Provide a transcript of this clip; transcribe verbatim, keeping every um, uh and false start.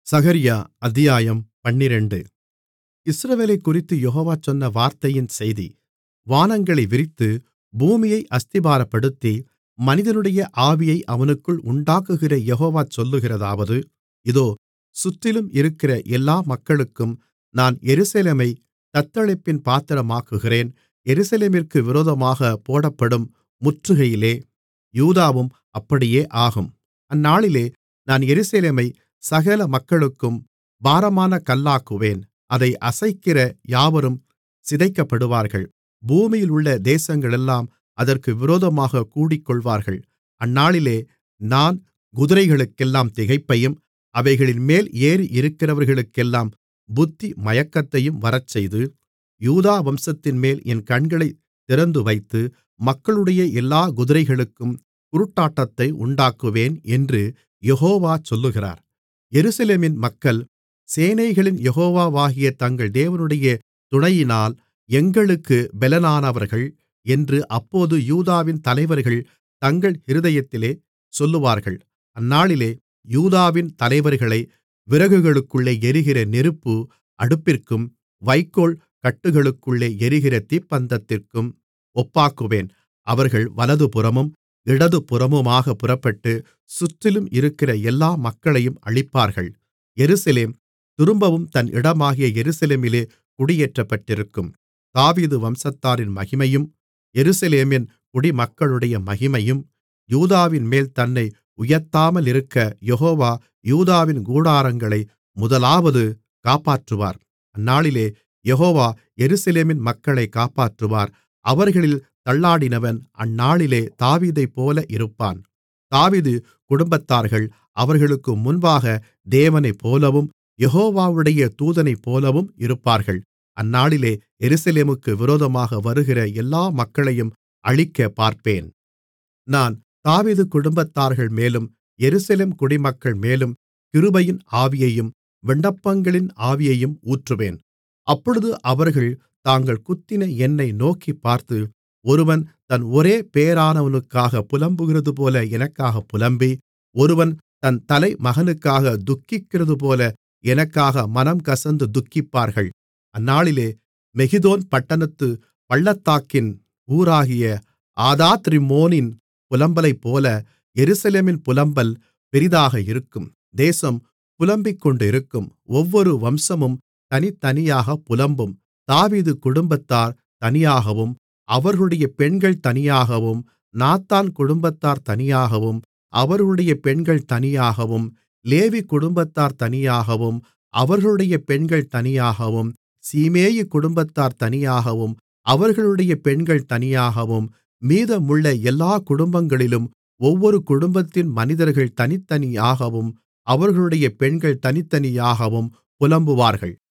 சகரியா அத்தியாயம் பன்னிரண்டு. இஸ்ரவேலைக்குறித்துக் யெகோவா சொன்ன வார்த்தையின் செய்தி. வானங்களை விரித்து பூமியை அஸ்திபாரப்படுத்தி மனிதனுடைய ஆவியை அவனுக்குள் உண்டாக்குகிற யெகோவா சொல்லுகிறதாவது, இதோ, சுற்றிலும் இருக்கிற எல்லா மக்களுக்கும் நான் எருசலேமைத் தத்தளிப்பின் பாத்திரமாக்குகிறேன். எருசலேமிற்கு விரோதமாகப் போடப்படும் முற்றுகையிலே யூதாவும் அப்படியே ஆகும். அந்நாளிலே நான் எருசலேமைச் சகல மக்களுக்கும் பாரமான கல்லாக்குவேன். அதை அசைக்கிற யாவரும் சிதைக்கப்படுவார்கள். பூமியிலுள்ள தேசங்களெல்லாம் அதற்கு விரோதமாகக் கூடிக்கொள்வார்கள். அந்நாளிலே நான் குதிரைகளுக்கெல்லாம் திகைப்பையும் அவைகளின்மேல் ஏறியிருக்கிறவர்களுக்கெல்லாம் புத்தி மயக்கத்தையும் வரச்செய்து, யூதா வம்சத்தின்மேல் என் கண்களைத் திறந்துவைத்து மக்களுடைய எல்லாக் குதிரைகளுக்கும் குருட்டாட்டத்தை உண்டாக்குவேன் என்று யெகோவா சொல்லுகிறார். எருசலேமின் மக்கள் சேனைகளின் யெகோவாவாகிய தங்கள் தேவனுடைய துணையினால் எங்களுக்குப் பெலனானவர்கள் என்று அப்போது யூதாவின் தலைவர்கள் தங்கள் இருதயத்திலே சொல்லுவார்கள். அந்நாளிலே யூதாவின் தலைவர்களை விறகுகளுக்குள்ளே எரிகிற நெருப்பு அடுப்பிற்கும் வைக்கோல் கட்டுகளுக்குள்ளே எரிகிற தீப்பந்தத்திற்கும் ஒப்பாக்குவேன். அவர்கள் வலதுபுறமும் இடதுபுறமுமாகப் புறப்பட்டு சுற்றிலும் இருக்கிற எல்லா மக்களையும் அழிப்பார்கள். எருசலேம் திரும்பவும் தன் இடமாகிய எருசலேமிலே குடியேற்றப்பட்டிருக்கும். தாவீது வம்சத்தாரின் மகிமையும் எருசலேமின் குடிமக்களுடைய மகிமையும் யூதாவின்மேல் தன்னை உயர்த்தாமலிருக்க யெகோவா யூதாவின் கூடாரங்களை முதலாவது காப்பாற்றுவார். அந்நாளிலே யெகோவா எருசலேமின் மக்களைக் காப்பாற்றுவார். அவர்களில் தள்ளாடினவன் அந்நாளிலே தாவீதைப்போல இருப்பான். தாவீது குடும்பத்தார்கள் அவர்களுக்கு முன்பாக தேவனைப்போலவும் யெகோவாவுடைய தூதனைப்போலவும் இருப்பார்கள். அந்நாளிலே எருசலேமுக்கு விரோதமாக வருகிற எல்லா மக்களையும் அழிக்கப் பார்ப்பேன். நான் தாவீது குடும்பத்தார்கள் மேலும் எருசலேம் குடிமக்கள் மேலும் கிருபையின் ஆவியையும் விண்ணப்பங்களின் ஆவியையும் ஊற்றுவேன். அப்பொழுது அவர்கள் தாங்கள் குத்தின என்னை நோக்கிப் பார்த்து, ஒருவன் தன் ஒரே பேறானவனுக்காகப் புலம்புகிறதுபோல எனக்காகப் புலம்பி, ஒருவன் தன் தலைமகனுக்காகத் துக்கிக்கிறதுபோல எனக்காக மனம் கசந்து துக்கிப்பார்கள். அந்நாளிலே மெகிதோன் பட்டணத்துப் பள்ளத்தாக்கின் ஊராகிய ஆதாத்ரிம்மோனின் புலம்பலைப்போல எருசலேமின் புலம்பல் பெரிதாக இருக்கும். தேசம் புலம்பிக்கொண்டிருக்கும். ஒவ்வொரு வம்சமும் தனித்தனியாகப் புலம்பும். தாவீது குடும்பத்தார் தனியாகவும் அவர்களுடைய பெண்கள் தனியாகவும், நாத்தான் குடும்பத்தார் தனியாகவும் அவர்களுடைய பெண்கள் தனியாகவும், லேவி குடும்பத்தார் தனியாகவும் அவர்களுடைய பெண்கள் தனியாகவும், சீமேயி குடும்பத்தார் தனியாகவும் அவர்களுடைய பெண்கள் தனியாகவும், மீதமுள்ள எல்லா குடும்பங்களிலும் ஒவ்வொரு குடும்பத்தின் மனிதர்கள் தனித்தனியாகவும் அவர்களுடைய பெண்கள் தனித்தனியாகவும் புலம்புவார்கள்.